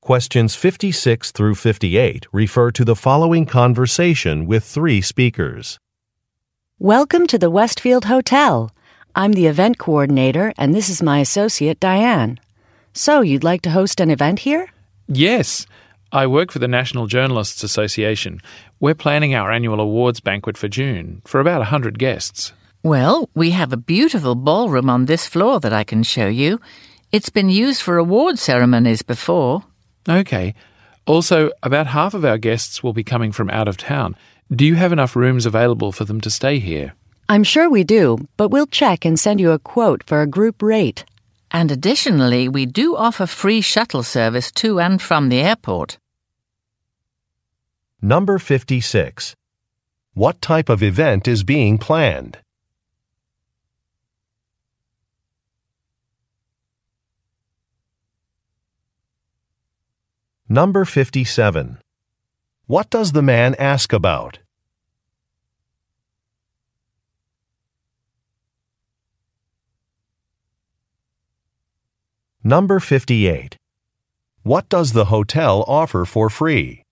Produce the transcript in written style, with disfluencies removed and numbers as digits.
Questions 56 through 58 refer to the following conversation with three speakers. Welcome to the Westfield Hotel. I'm the event coordinator, and this is my associate, Diane. So, you'd like to host an event here? Yes. I work for the National Journalists Association. We're planning our annual awards banquet for June for about 100 guests. Well, we have a beautiful ballroom on this floor that I can show you. It's been used for award ceremonies before. Okay. Also, about half of our guests will be coming from out of town. Do you have enough rooms available for them to stay here? I'm sure we do, but we'll check and send you a quote for a group rate. And additionally, we do offer free shuttle service to and from the airport. Number 56. What type of event is being planned? Number 57. What does the man ask about? Number 58. What does the hotel offer for free?